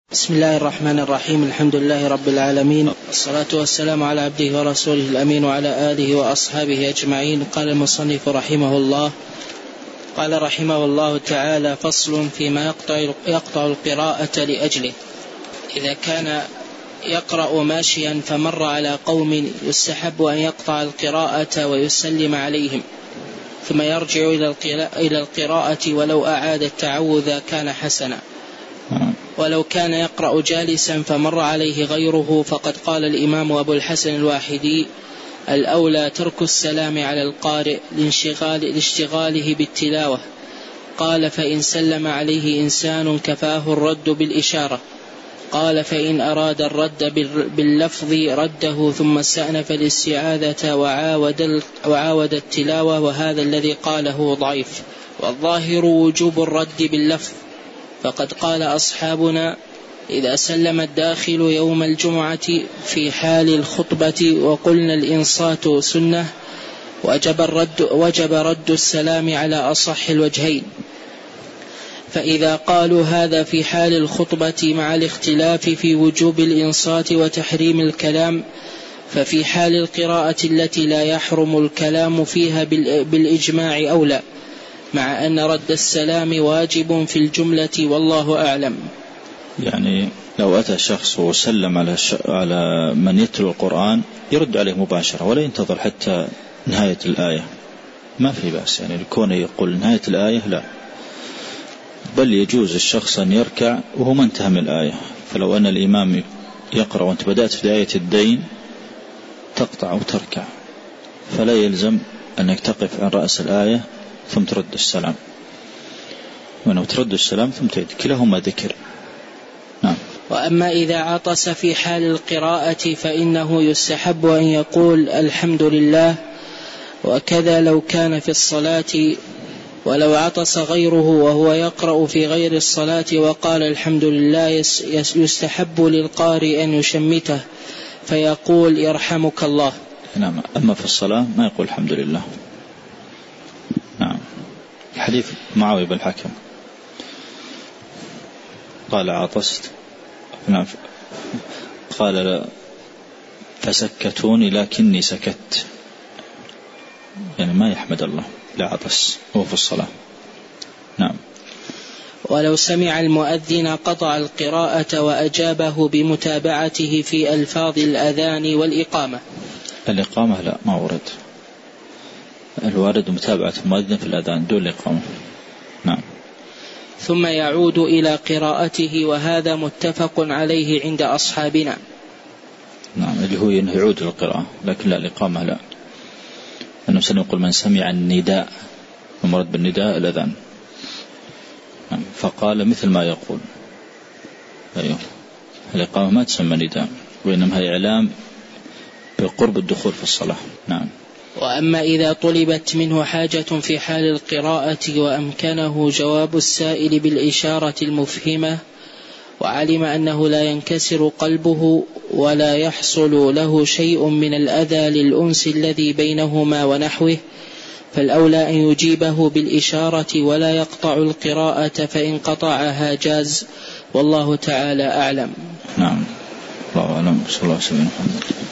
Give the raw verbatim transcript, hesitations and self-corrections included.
بسم الله الرحمن الرحيم. الحمد لله رب العالمين، والصلاة والسلام على عبده ورسوله الأمين وعلى آله وأصحابه أجمعين. قال المصنف رحمه الله قال رحمه الله تعالى: فصل فيما يقطع, يقطع القراءة لأجله. إذا كان يقرأ ماشيا فمر على قوم يستحب أن يقطع القراءة ويسلم عليهم ثم يرجع إلى القراءة ولو أعاد التعوذ كان حسنا. ولو كان يقرأ جالسا فمر عليه غيره فقد قال الإمام أبو الحسن الواحدي: الأولى ترك السلام على القارئ لانشغال لاشتغاله بالتلاوة. قال: فإن سلم عليه إنسان كفاه الرد بالإشارة. قال: فإن أراد الرد باللفظ رده ثم استأنف الاستعاذة وعاود, وعاود التلاوة، وهذا الذي قاله ضعيف، والظاهر وجوب الرد باللفظ. فقد قال أصحابنا: إذا سلم الداخل يوم الجمعة في حال الخطبة وقلنا الإنصات سنة وجب الرد, وجب رد السلام على أصح الوجهين. فإذا قالوا هذا في حال الخطبة مع الاختلاف في وجوب الإنصات وتحريم الكلام، ففي حال القراءة التي لا يحرم الكلام فيها بالإجماع أولى، مع أن رد السلام واجب في الجملة والله أعلم. يعني لو أتى شخص وسلم على, على من يتلو القرآن يرد عليه مباشرة ولا ينتظر حتى نهاية الآية، ما في بأس. يعني الكون يقول نهاية الآية لا، بل يجوز الشخص أن يركع وهو ما انتهى من الآية. فلو أن الإمام يقرأ وأنت بدأت في آية الدين تقطع وتركع، فلا يلزم أنك تقف عن رأس الآية ثم ترد السلام، وأنه ترد السلام ثم تعيد، كلاهما ذكر. نعم. وأما إذا عطس في حال القراءة فإنه يستحب أن يقول الحمد لله، وكذا لو كان في الصلاة. ولو عطس غيره وهو يقرأ في غير الصلاة وقال الحمد لله يستحب للقارئ أن يشمته فيقول يرحمك الله. نعم. أما في الصلاة ما يقول الحمد لله. نعم. حديث معاوية بن الحكم قال عطست، نعم، قال فسكتوني لكني سكت، يعني ما يحمد الله لا عطس هو في الصلاة. نعم. ولو سمع المؤذن قطع القراءة وأجابه بمتابعته في ألفاظ الأذان والإقامة. الإقامة لا، ما ورد. الوارد متابعة المؤذن في الأذان دون الإقامة. نعم. ثم يعود إلى قراءته، وهذا متفق عليه عند أصحابنا. نعم، اللي هو يعود القراءة، لكن لا الإقامة لا. أنه سنقول من سمع النداء، المراد بالنداء الأذان. نعم. فقال مثل ما يقول. أيوه، الإقامة ما تسمى نداء، وإنما هي إعلام بقرب الدخول في الصلاة. نعم. وأما إذا طلبت منه حاجة في حال القراءة وأمكنه جواب السائل بالإشارة المفهمة، وعلم أنه لا ينكسر قلبه ولا يحصل له شيء من الأذى للأنس الذي بينهما ونحوه، فالأولى أن يجيبه بالإشارة ولا يقطع القراءة، فإن قطعها جاز، والله تعالى أعلم. نعم. الله أعلم. صلى الله عليه وسلم.